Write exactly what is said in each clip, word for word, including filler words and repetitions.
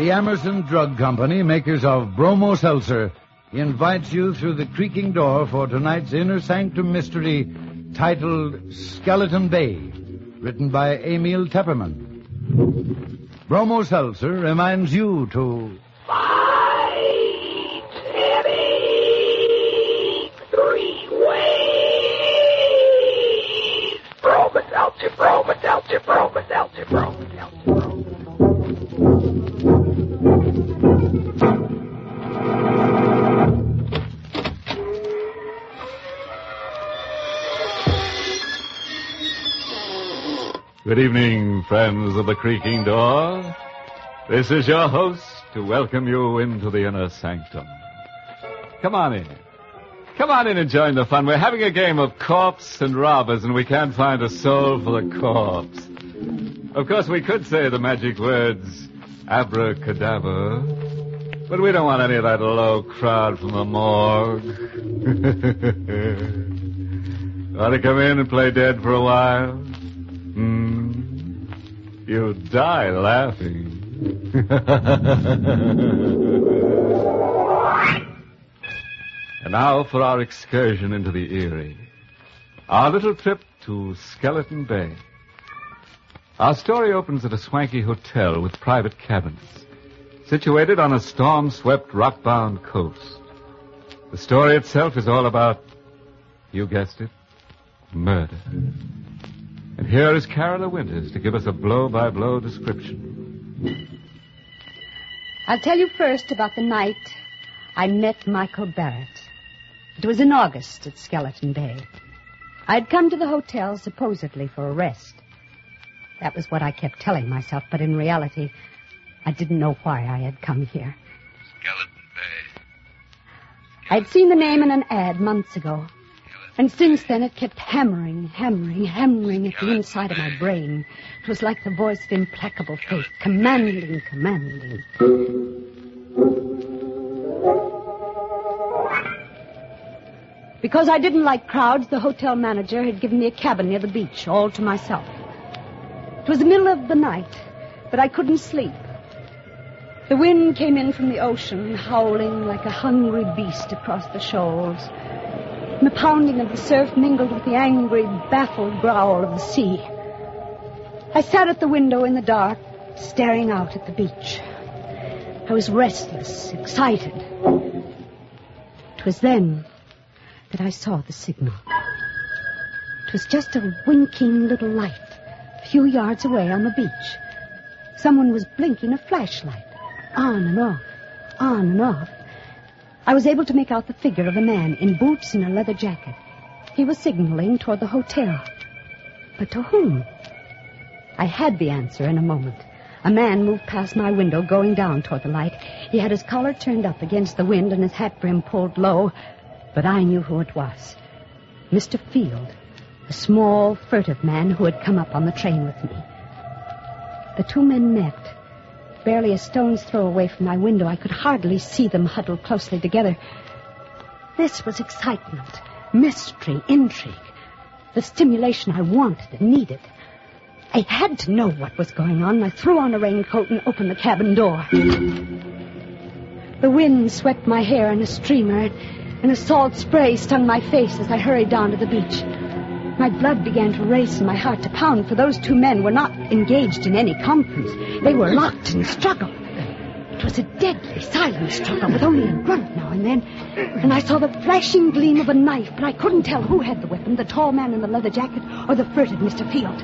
the Amerson Drug Company, makers of Bromo Seltzer, invites you through the creaking door for tonight's Inner Sanctum mystery titled Skeleton Bay, written by Emil Tepperman. Bromo Seltzer reminds you to... Fight heavy three ways. Bromo Seltzer, Bromo Seltzer, Bromo Seltzer, Bromo Seltzer, Bromo Seltzer. Good evening, friends of the creaking door. This is your host to welcome you into the inner sanctum. Come on in. Come on in and join the fun. We're having a game of corpse and robbers, and we can't find a soul for the corpse. Of course, we could say the magic words, abracadabra, but we don't want any of that low crowd from the morgue. Want to come in and play dead for a while? Hmm. You die laughing. And now for our excursion into the Erie. Our little trip to Skeleton Bay. Our story opens at a swanky hotel with private cabins, situated on a storm-swept, rock-bound coast. The story itself is all about, you guessed it, murder. And here is Carola Winters to give us a blow-by-blow description. I'll tell you first about the night I met Michael Barrett. It was in August at Skeleton Bay. I'd come to the hotel supposedly for a rest. That was what I kept telling myself, but in reality, I didn't know why I had come here. Skeleton Bay. I'd seen the name in an ad months ago. And since then, it kept hammering, hammering, hammering at the inside of my brain. It was like the voice of implacable fate, commanding, commanding. Because I didn't like crowds, the hotel manager had given me a cabin near the beach, all to myself. It was the middle of the night, but I couldn't sleep. The wind came in from the ocean, howling like a hungry beast across the shoals. And the pounding of the surf mingled with the angry, baffled growl of the sea. I sat at the window in the dark, staring out at the beach. I was restless, excited. It was then that I saw the signal. It was just a winking little light a few yards away on the beach. Someone was blinking a flashlight, on and off, on and off. I was able to make out the figure of a man in boots and a leather jacket. He was signaling toward the hotel. But to whom? I had the answer in a moment. A man moved past my window, going down toward the light. He had his collar turned up against the wind and his hat brim pulled low. But I knew who it was. Mister Field, a small, furtive man who had come up on the train with me. The two men met. Barely a stone's throw away from my window, I could hardly see them huddled closely together. This was excitement, mystery, intrigue, the stimulation I wanted and needed. I had to know what was going on. I threw on a raincoat and opened the cabin door. The wind swept my hair in a streamer, and a salt spray stung my face as I hurried down to the beach. My blood began to race and my heart to pound, for those two men were not engaged in any conference. They were locked in struggle. It was a deadly, silent struggle with only a grunt now and then. And I saw the flashing gleam of a knife, but I couldn't tell who had the weapon, the tall man in the leather jacket or the furtive Mister Field.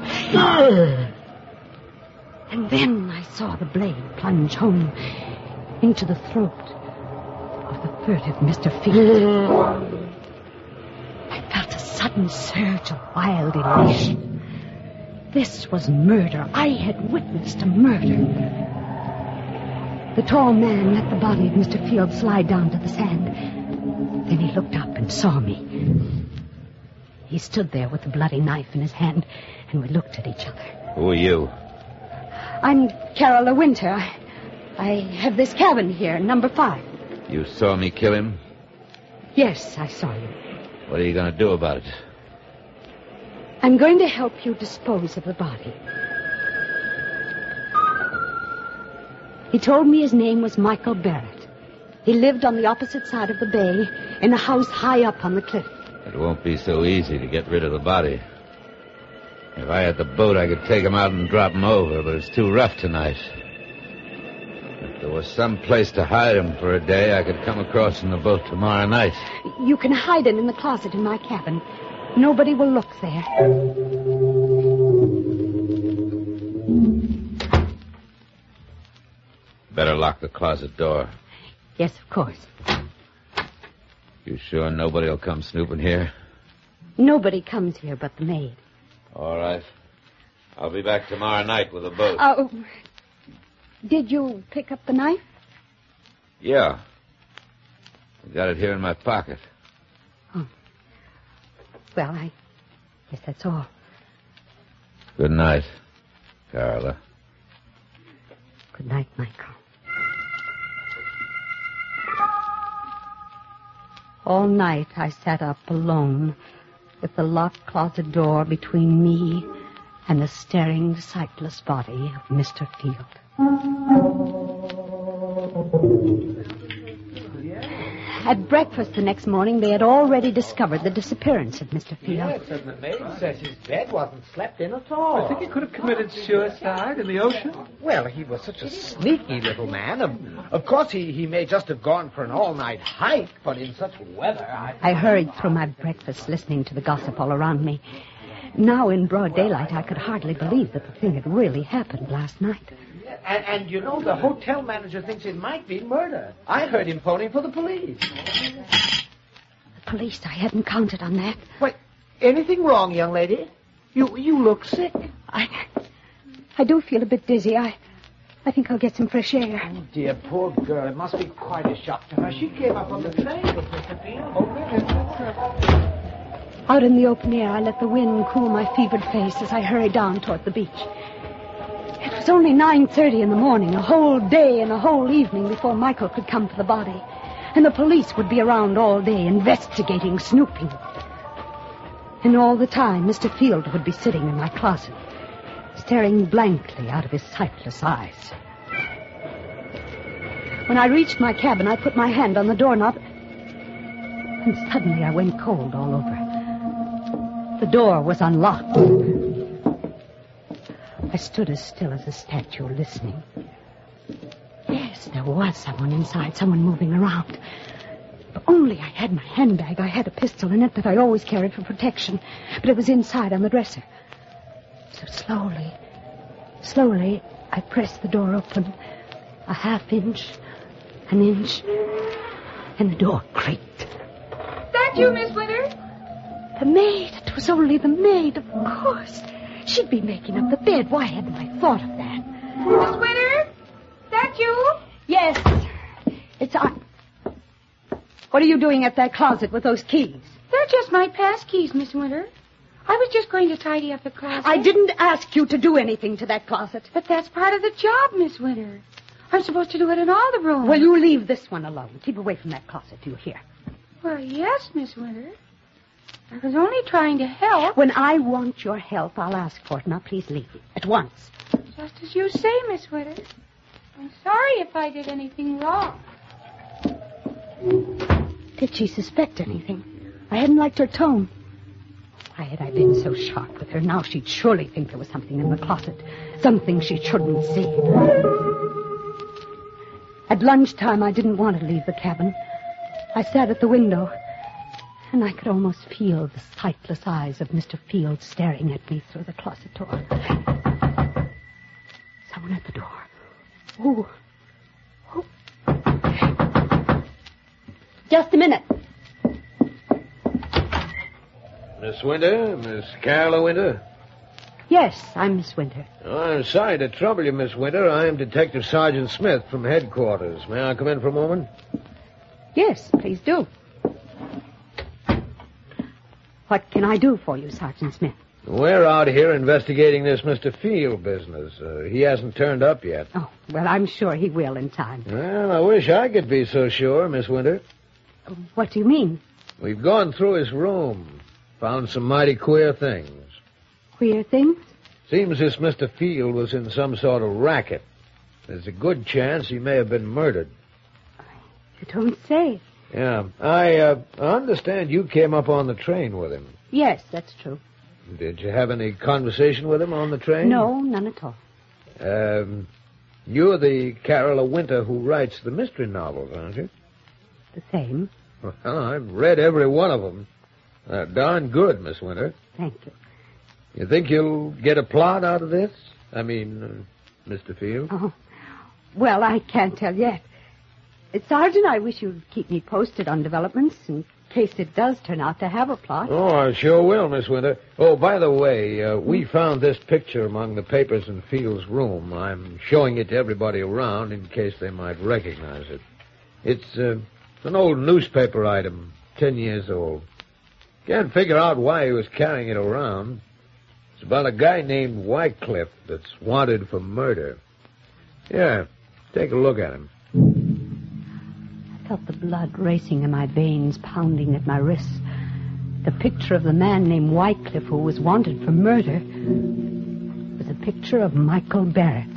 And then I saw the blade plunge home into the throat of the furtive Mister Field. I felt a sudden surge of wild elation. This was murder. I had witnessed a murder. The tall man let the body of Mister Field slide down to the sand. Then he looked up and saw me. He stood there with the bloody knife in his hand, and we looked at each other. Who are you? I'm Carola Winter. I, I have this cabin here, number five. You saw me kill him? Yes, I saw you. What are you going to do about it? I'm going to help you dispose of the body. He told me his name was Michael Barrett. He lived on the opposite side of the bay in a house high up on the cliff. It won't be so easy to get rid of the body. If I had the boat, I could take him out and drop him over, but it's too rough tonight. If there was some place to hide him for a day, I could come across in the boat tomorrow night. You can hide him in the closet in my cabin. Nobody will look there. Better lock the closet door. Yes, of course. You sure nobody will come snooping here? Nobody comes here but the maid. All right. I'll be back tomorrow night with a boat. Oh, did you pick up the knife? Yeah. I got it here in my pocket. Oh. Well, I guess that's all. Good night, Carla. Good night, Michael. All night I sat up alone with the locked closet door between me and the staring, sightless body of Mister Field. At breakfast the next morning, they had already discovered the disappearance of Mister Field. Yes, and the maid says his bed wasn't slept in at all. I think he could have committed suicide in the ocean. Well, he was such a sneaky little man. Of, of course, he, he may just have gone for an all-night hike, but in such weather, I... I hurried through my breakfast, listening to the gossip all around me. Now, in broad daylight, I could hardly believe that the thing had really happened last night. And, and, you know, the hotel manager thinks it might be murder. I heard him phoning for the police. The police? I hadn't counted on that. What? Anything wrong, young lady? You you look sick. I I do feel a bit dizzy. I I think I'll get some fresh air. Oh, dear, poor girl. It must be quite a shock to her. She came up on the train with Mister Field. Out in the open air, I let the wind cool my fevered face as I hurried down toward the beach. It was only nine thirty in the morning, a whole day and a whole evening before Michael could come for the body. And the police would be around all day, investigating, snooping. And all the time, Mister Field would be sitting in my closet, staring blankly out of his sightless eyes. When I reached my cabin, I put my hand on the doorknob, and suddenly I went cold all over. The door was unlocked. I stood as still as a statue, listening. Yes, there was someone inside, someone moving around. If only I had my handbag. I had a pistol in it that I always carried for protection, but it was inside on the dresser. So slowly, slowly, I pressed the door open, a half inch, an inch, and the door creaked. That you, Miss Winter? The maid. It was only the maid, of course. She'd be making up the bed. Why hadn't I thought of that? Miss Winter? That you? Yes. It's I. What are you doing at that closet with those keys? They're just my pass keys, Miss Winter. I was just going to tidy up the closet. I didn't ask you to do anything to that closet. But that's part of the job, Miss Winter. I'm supposed to do it in all the rooms. Well, you leave this one alone. Keep away from that closet, do you hear? Well, yes, Miss Winter. I was only trying to help. When I want your help, I'll ask for it. Now, please leave at once. Just as you say, Miss Winter. I'm sorry if I did anything wrong. Did she suspect anything? I hadn't liked her tone. Why had I been so sharp with her? Now she'd surely think there was something in the closet. Something she shouldn't see. At lunchtime, I didn't want to leave the cabin. I sat at the window, and I could almost feel the sightless eyes of Mister Field staring at me through the closet door. Someone at the door. Oh. Oh. Just a minute. Miss Winter? Miss Carla Winter? Yes, I'm Miss Winter. Oh, I'm sorry to trouble you, Miss Winter. I am Detective Sergeant Smith from headquarters. May I come in for a moment? Yes, please do. What can I do for you, Sergeant Smith? We're out here investigating this Mister Field business. Uh, he hasn't turned up yet. Oh, well, I'm sure he will in time. Well, I wish I could be so sure, Miss Winter. What do you mean? We've gone through his room, found some mighty queer things. Queer things? Seems this Mister Field was in some sort of racket. There's a good chance he may have been murdered. You don't say. Yeah. I uh, understand you came up on the train with him. Yes, that's true. Did you have any conversation with him on the train? No, none at all. Um, you're the Carola Winter who writes the mystery novels, aren't you? The same. Well, I've read every one of them. They're darn good, Miss Winter. Thank you. You think you'll get a plot out of this? I mean, uh, Mister Field? Oh, well, I can't tell yet. Uh, Sergeant, I wish you'd keep me posted on developments in case it does turn out to have a plot. Oh, I sure will, Miss Winter. Oh, by the way, uh, we found this picture among the papers in Field's room. I'm showing it to everybody around in case they might recognize it. It's uh, an old newspaper item, ten years old. Can't figure out why he was carrying it around. It's about a guy named Wycliffe that's wanted for murder. Yeah, take a look at him. I felt the blood racing in my veins, pounding at my wrists. The picture of the man named Wycliffe who was wanted for murder was a picture of Michael Barrett.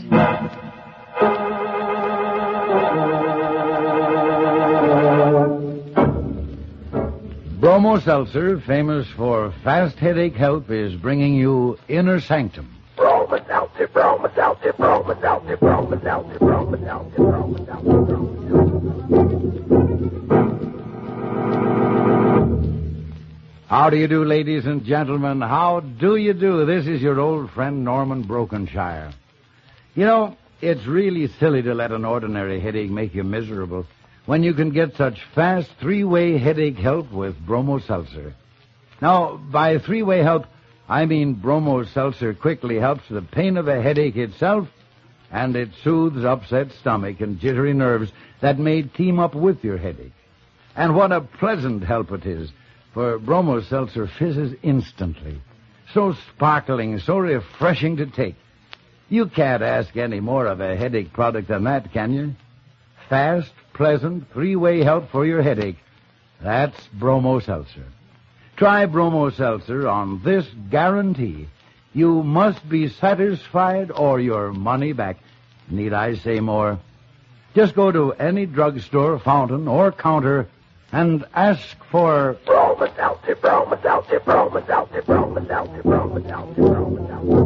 Bromo Seltzer, famous for fast headache help, is bringing you Inner Sanctum. Broma Seltzer, Broma Seltzer, Broma Seltzer, Broma Seltzer, Broma Seltzer, Broma Seltzer, Broma Seltzer. How do you do, ladies and gentlemen? How do you do? This is your old friend Norman Brokenshire. You know, it's really silly to let an ordinary headache make you miserable when you can get such fast three-way headache help with Bromo Seltzer. Now, by three-way help, I mean Bromo Seltzer quickly helps the pain of a headache itself, and it soothes upset stomach and jittery nerves that may team up with your headache. And what a pleasant help it is, for Bromo Seltzer fizzes instantly. So sparkling, so refreshing to take. You can't ask any more of a headache product than that, can you? Fast, pleasant, three-way help for your headache. That's Bromo Seltzer. Try Bromo Seltzer on this guarantee. You must be satisfied or your money back. Need I say more? Just go to any drugstore, fountain, or counter and ask for Broma Seltzer, Broma Seltzer, Broma Seltzer, Broma Seltzer, Broma Seltzer, Broma Seltzer,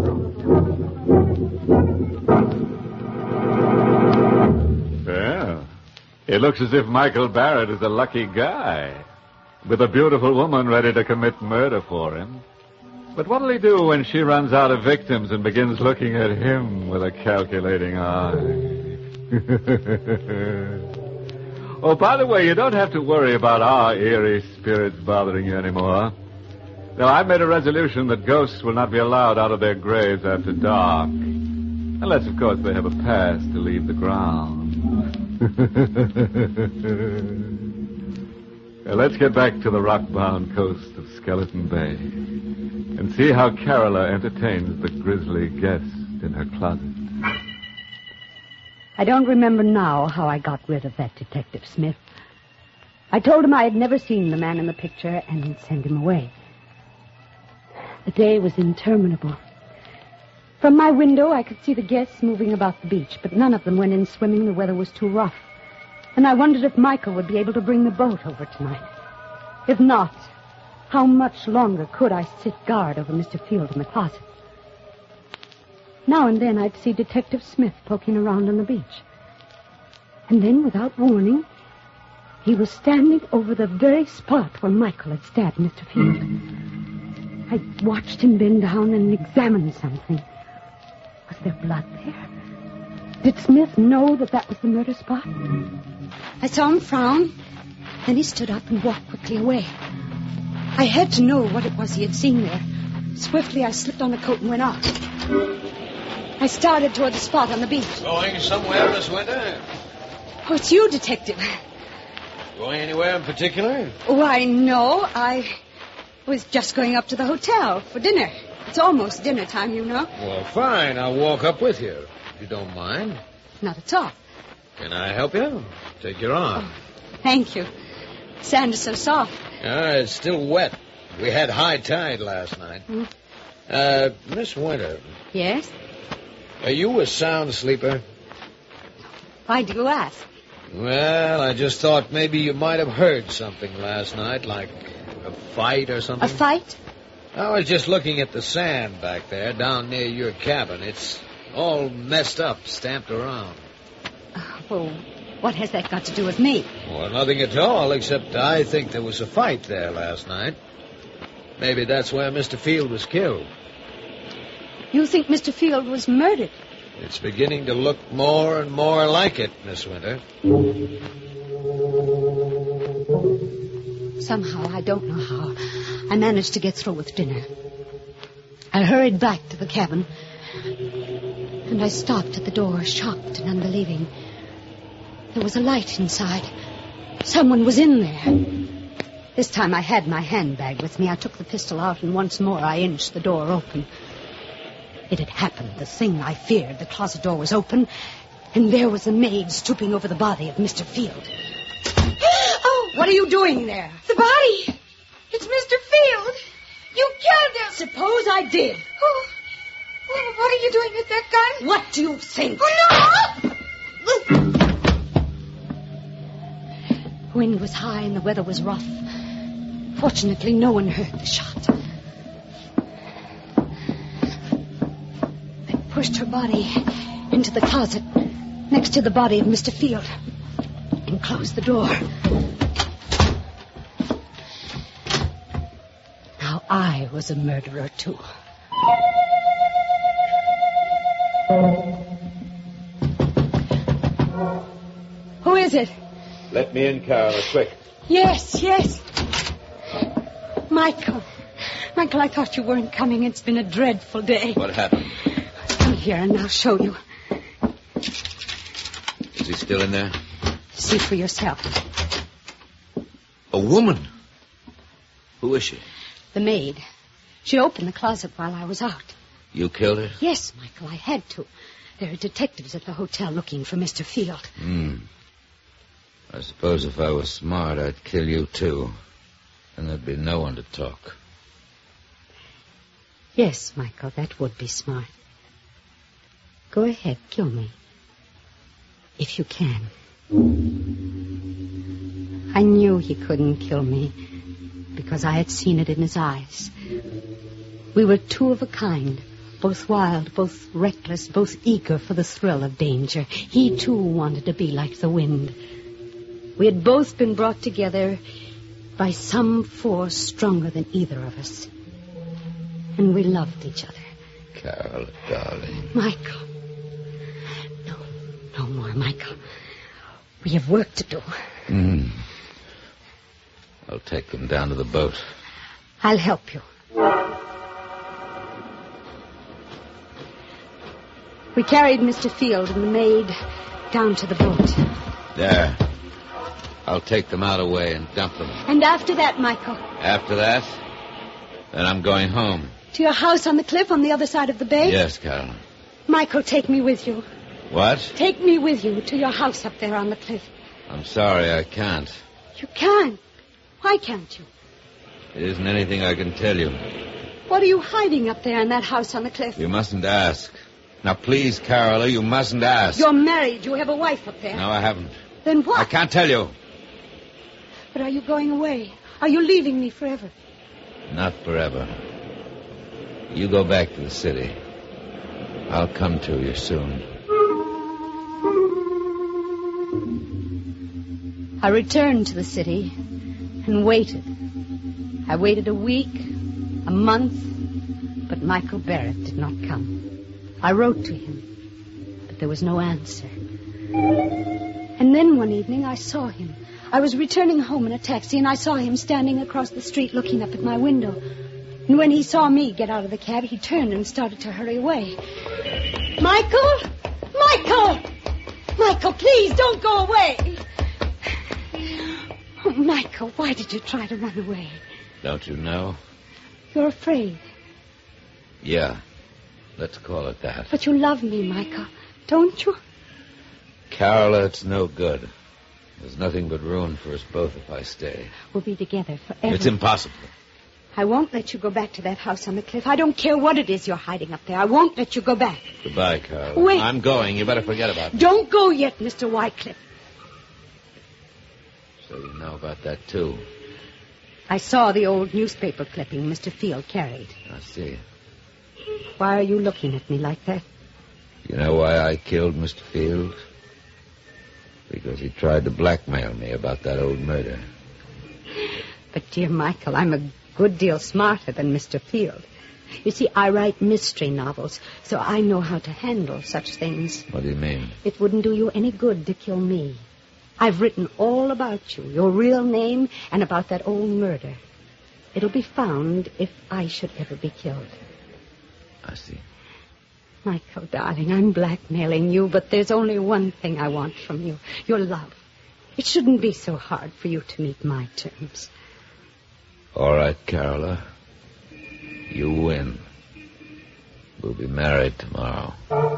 Broma Seltzer. Well, it looks as if Michael Barrett is a lucky guy, with a beautiful woman ready to commit murder for him. But what'll he do when she runs out of victims and begins looking at him with a calculating eye? Oh, by the way, you don't have to worry about our eerie spirits bothering you anymore. Now, I've made a resolution that ghosts will not be allowed out of their graves after dark. Unless, of course, they have a pass to leave the ground. Now, let's get back to the rock-bound coast of Skeleton Bay and see how Carola entertains the grisly guest in her closet. I don't remember now how I got rid of that Detective Smith. I told him I had never seen the man in the picture and sent him away. The day was interminable. From my window, I could see the guests moving about the beach, but none of them went in swimming. The weather was too rough. And I wondered if Michael would be able to bring the boat over tonight. If not, how much longer could I sit guard over Mister Field in the closet? Now and then I'd see Detective Smith poking around on the beach. And then, without warning, he was standing over the very spot where Michael had stabbed Mister Field. I watched him bend down and examine something. Was there blood there? Did Smith know that that was the murder spot? I saw him frown. Then he stood up and walked quickly away. I had to know what it was he had seen there. Swiftly, I slipped on a coat and went out. I started toward the spot on the beach. Going somewhere, Miss Winter? Oh, it's you, Detective. Going anywhere in particular? Why, no. I was just going up to the hotel for dinner. It's almost dinner time, you know. Well, fine. I'll walk up with you, if you don't mind. Not at all. Can I help you? Take your arm. Oh, thank you. Sand is so soft. Ah, it's still wet. We had high tide last night. Hmm? Uh, Miss Winter. Yes? Are you a sound sleeper? Why do you ask? Well, I just thought maybe you might have heard something last night, like a fight or something. A fight? I was just looking at the sand back there, down near your cabin. It's all messed up, stamped around. Uh, well, what has that got to do with me? Well, nothing at all, except I think there was a fight there last night. Maybe that's where Mister Field was killed. You think Mister Field was murdered? It's beginning to look more and more like it, Miss Winter. Somehow, I don't know how, I managed to get through with dinner. I hurried back to the cabin, and I stopped at the door, shocked and unbelieving. There was a light inside. Someone was in there. This time I had my handbag with me. I took the pistol out, and once more I inched the door open. It had happened, the thing I feared. The closet door was open, and there was the maid stooping over the body of Mister Field. Oh! What are you doing there? The body! It's Mister Field! You killed him! Suppose I did. Oh, oh, what are you doing with that gun? What do you think? Oh, no! The wind was high and the weather was rough. Fortunately, no one heard the shot. I pushed her body into the closet next to the body of Mister Field and closed the door. Now I was a murderer, too. Who is it? Let me in, Carol, quick. Yes, yes. Michael. Michael, I thought you weren't coming. It's been a dreadful day. What happened? Come here and I'll show you. Is he still in there? See for yourself. A woman? Who is she? The maid. She opened the closet while I was out. You killed her? Yes, Michael, I had to. There are detectives at the hotel looking for Mister Field. Hmm. I suppose if I was smart, I'd kill you, too. And there'd be no one to talk. Yes, Michael, that would be smart. Go ahead, kill me. If you can. I knew he couldn't kill me because I had seen it in his eyes. We were two of a kind, both wild, both reckless, both eager for the thrill of danger. He, too, wanted to be like the wind. We had both been brought together by some force stronger than either of us. And we loved each other. Carol, darling. Michael. No, no more, Michael. We have work to do. Mm. I'll take them down to the boat. I'll help you. We carried Mister Field and the maid down to the boat. There. I'll take them out away and dump them. And after that, Michael? After that, then I'm going home. To your house on the cliff on the other side of the bay? Yes, Carol. Michael, take me with you. What? Take me with you to your house up there on the cliff. I'm sorry, I can't. You can't. Why can't you? It isn't anything I can tell you. What are you hiding up there in that house on the cliff? You mustn't ask. Now, please, Carola, you mustn't ask. You're married. You have a wife up there. No, I haven't. Then what? I can't tell you. But are you going away? Are you leaving me forever? Not forever. You go back to the city. I'll come to you soon. I returned to the city and waited. I waited a week, a month, but Michael Barrett did not come. I wrote to him, but there was no answer. And then one evening I saw him. I was returning home in a taxi, and I saw him standing across the street looking up at my window. And when he saw me get out of the cab, he turned and started to hurry away. Michael! Michael! Michael, please, don't go away! Oh, Michael, why did you try to run away? Don't you know? You're afraid. Yeah, let's call it that. But you love me, Michael, don't you? Carola, it's no good. There's nothing but ruin for us both if I stay. We'll be together forever. It's impossible. I won't let you go back to that house on the cliff. I don't care what it is you're hiding up there. I won't let you go back. Goodbye, Carl. Wait. I'm going. You better forget about it. Don't go yet, Mister Wycliffe. So you know about that, too. I saw the old newspaper clipping Mister Field carried. I see. Why are you looking at me like that? You know why I killed Mister Field? Because he tried to blackmail me about that old murder. But, dear Michael, I'm a good deal smarter than Mister Field. You see, I write mystery novels, so I know how to handle such things. What do you mean? It wouldn't do you any good to kill me. I've written all about you, your real name, and about that old murder. It'll be found if I should ever be killed. I see. Michael, darling, I'm blackmailing you, but there's only one thing I want from you, your love. It shouldn't be so hard for you to meet my terms. All right, Carola. You win. We'll be married tomorrow.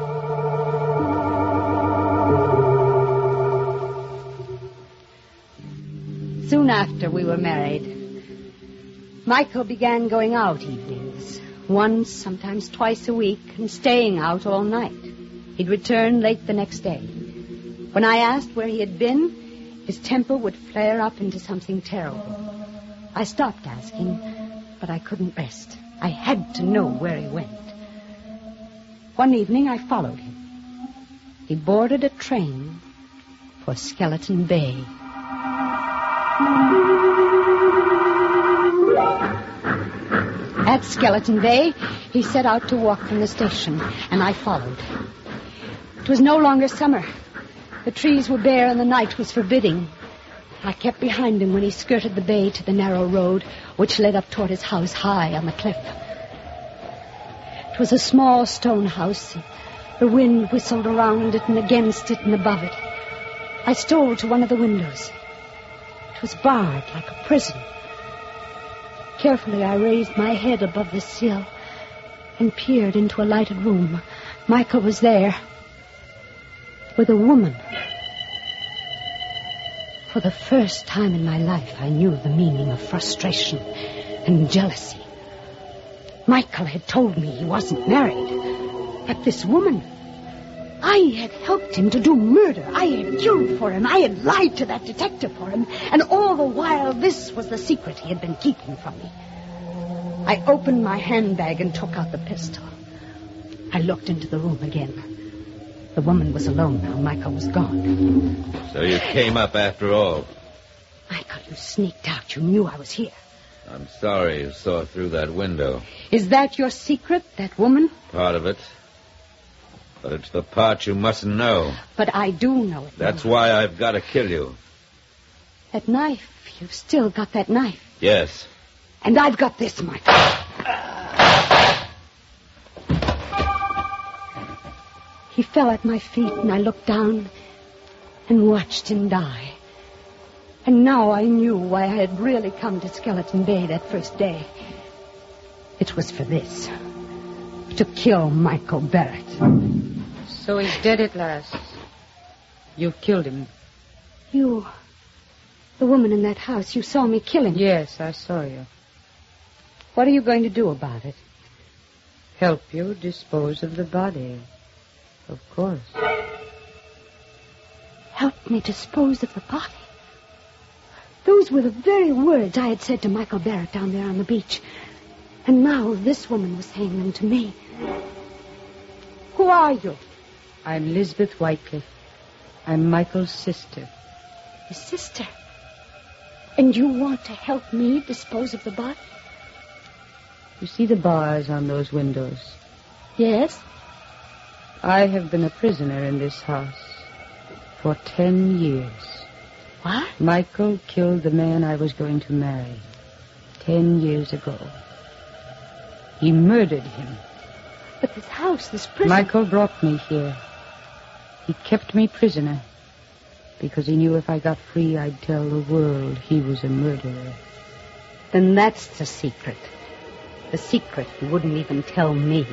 Soon after we were married, Michael began going out evenings, once, sometimes twice a week, and staying out all night. He'd return late the next day. When I asked where he had been, his temper would flare up into something terrible. I stopped asking, but I couldn't rest. I had to know where he went. One evening, I followed him. He boarded a train for Skeleton Bay. At Skeleton Bay, he set out to walk from the station, and I followed. It was no longer summer. The trees were bare and the night was forbidding. I kept behind him when he skirted the bay to the narrow road which led up toward his house high on the cliff. It was a small stone house. The wind whistled around it and against it and above it. I stole to one of the windows. It was barred like a prison. Carefully, I raised my head above the sill and peered into a lighted room. Michael was there with a woman. For the first time in my life, I knew the meaning of frustration and jealousy. Michael had told me he wasn't married. But this woman, I had helped him to do murder. I had killed for him. I had lied to that detective for him. And all the while, this was the secret he had been keeping from me. I opened my handbag and took out the pistol. I looked into the room again. The woman was alone now. Michael was gone. So you came up after all. Michael, you sneaked out. You knew I was here. I'm sorry you saw through that window. Is that your secret, that woman? Part of it. But it's the part you mustn't know. But I do know it. That's now. why I've got to kill you. That knife. You've still got that knife. Yes. And I've got this, Michael. He fell at my feet, and I looked down and watched him die. And now I knew why I had really come to Skeleton Bay that first day. It was for this. To kill Michael Barrett. So he's dead at last. You've killed him. You, the woman in that house, you saw me kill him. Yes, I saw you. What are you going to do about it? Help you dispose of the body. Of course. Help me dispose of the body? Those were the very words I had said to Michael Barrett down there on the beach. And now this woman was saying them to me. Who are you? I'm Lisbeth Wycliffe. I'm Michael's sister. His sister? And you want to help me dispose of the body? You see the bars on those windows? Yes. I have been a prisoner in this house for ten years. What? Michael killed the man I was going to marry ten years ago. He murdered him. But this house, this prison... Michael brought me here. He kept me prisoner because he knew if I got free, I'd tell the world he was a murderer. Then that's the secret. The secret you wouldn't even tell me.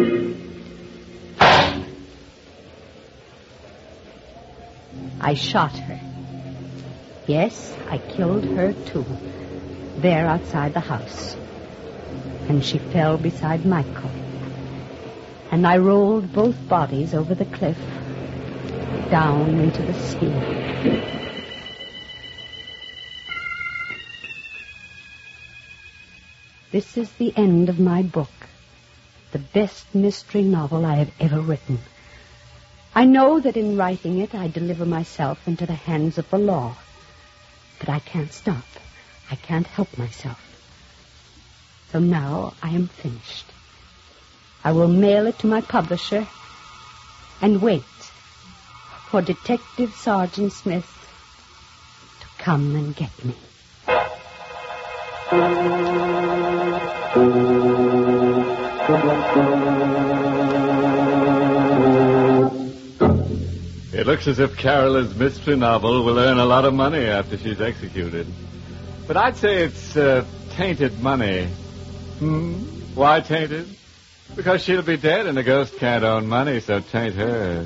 I shot her. Yes, I killed her, too. There outside the house. and she fell beside Michael. And I rolled both bodies over the cliff, down into the sea. This is the end of my book, the best mystery novel I have ever written. I know that in writing it, I deliver myself into the hands of the law. But I can't stop. I can't help myself. So now I am finished. I will mail it to my publisher and wait for Detective Sergeant Smith to come and get me. It looks as if Carola's mystery novel will earn a lot of money after she's executed. But I'd say it's uh, tainted money. Hmm? Why tainted? Because she'll be dead and a ghost can't own money, so taint hers.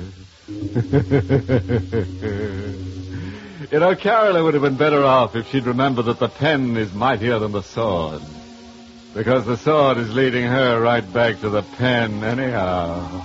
You know, Carola would have been better off if she'd remembered that the pen is mightier than the sword. Because the sword is leading her right back to the pen anyhow.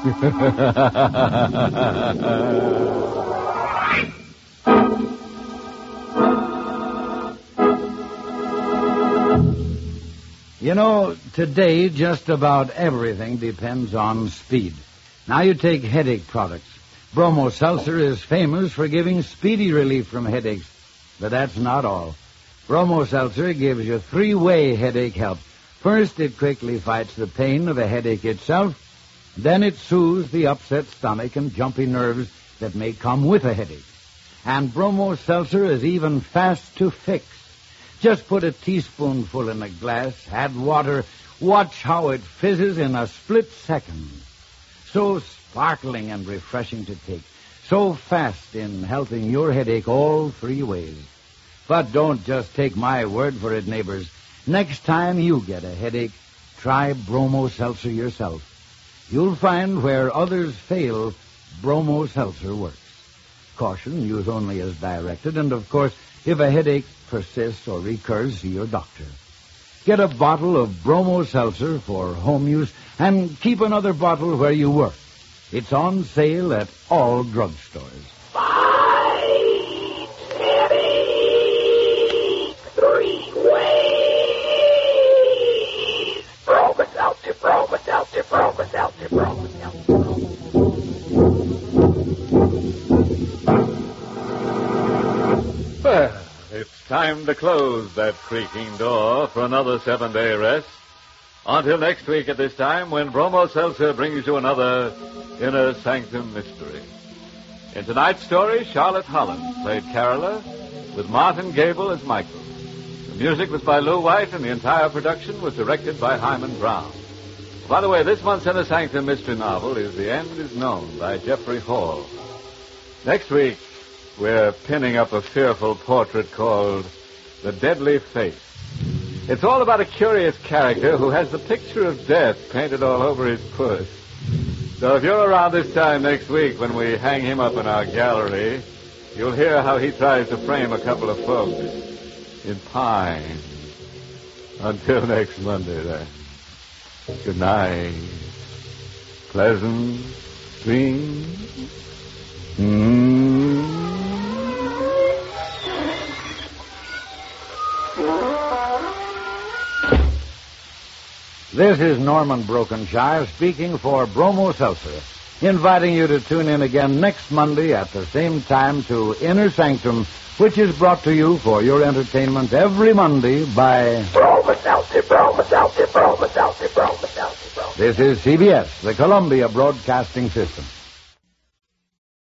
You know, today just about everything depends on speed. Now you take headache products. Bromo Seltzer is famous for giving speedy relief from headaches. But that's not all. Bromo Seltzer gives you three-way headache help. First, it quickly fights the pain of a headache itself. Then it soothes the upset stomach and jumpy nerves that may come with a headache. And Bromo Seltzer is even fast to fix. Just put a teaspoonful in a glass, add water, watch how it fizzes in a split second. So sparkling and refreshing to take. So fast in helping your headache all three ways. But don't just take my word for it, neighbors. Next time you get a headache, try Bromo Seltzer yourself. You'll find where others fail, Bromo Seltzer works. Caution, use only as directed, and of course, if a headache persists or recurs, see your doctor. Get a bottle of Bromo Seltzer for home use and keep another bottle where you work. It's on sale at all drugstores. Five, headache, three ways. Bromo Seltzer, Bromo Seltzer, Bromo Seltzer, Bromo Seltzer. Well, it's time to close that creaking door for another seven-day rest. Until next week at this time, when Bromo Seltzer brings you another Inner Sanctum Mystery. In tonight's story, Charlotte Holland played Carola, with Martin Gable as Michael. The music was by Lou White, and the entire production was directed by Hyman Brown. By the way, this month's Inner Sanctum Mystery novel is The End Is Known by Jeffrey Hall. Next week, we're pinning up a fearful portrait called The Deadly Face. It's all about a curious character who has the picture of death painted all over his puss. So if you're around this time next week when we hang him up in our gallery, you'll hear how he tries to frame a couple of folks in pine. Until next Monday, then. Good night. Pleasant dreams. Mm-hmm. This is Norman Brokenshire speaking for Bromo Seltzer, inviting you to tune in again next Monday at the same time to Inner Sanctum, which is brought to you for your entertainment every Monday by Bromo Seltzer, Bromo Seltzer, Bromo Seltzer, Bromo Seltzer, Bromo. This is C B S, the Columbia Broadcasting System.